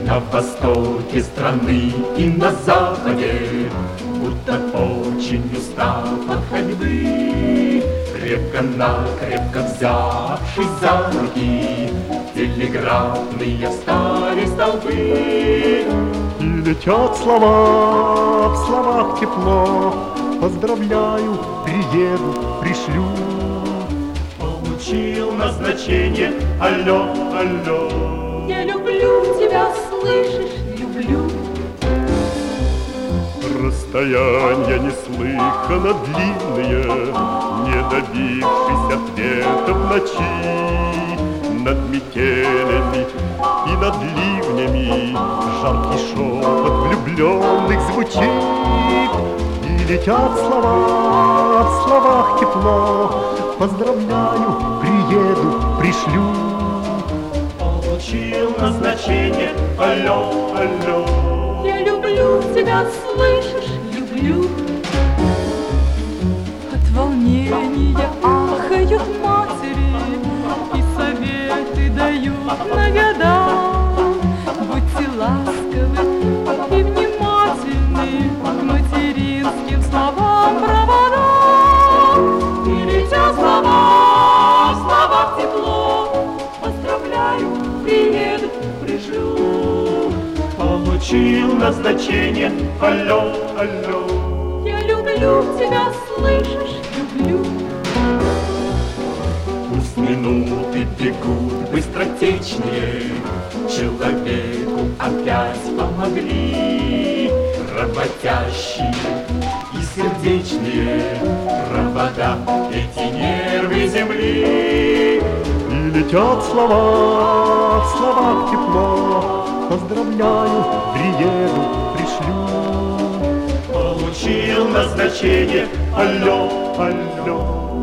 На востоке страны и на западе, будто очень устав от ходьбы, крепко-накрепко взявшись за руки, телеграфные встали столбы. И летят слова, в словах тепло. Поздравляю, приеду, пришлю. Получил назначение, алло, алло. Я люблю тебя, слышишь, люблю. Расстояния неслыханно длинные, не добившись ответа в ночи. Над метелями и над ливнями жаркий шепот влюбленных звучит. И летят слова, в словах тепло. Поздравляю, приеду, пришлю. Получил назначение, алло, алло. Я люблю тебя, слышишь, люблю. От волнения ахают матери и советы дают на года. Будьте ласковы и внимательны к материнским словам провода. И летят слова, в словах тепло. Поздравляю, приеду, пришлю. Получил назначение, алло, алло. Я люблю тебя, слышишь, люблю. Пусть минуты бегут быстротечнее, человеку опять помогли работящие и сердечные провода, эти нервы земли. И летят слова, в словах тепло. Поздравляю, приеду, пришлю. Получил назначение, алло, алло.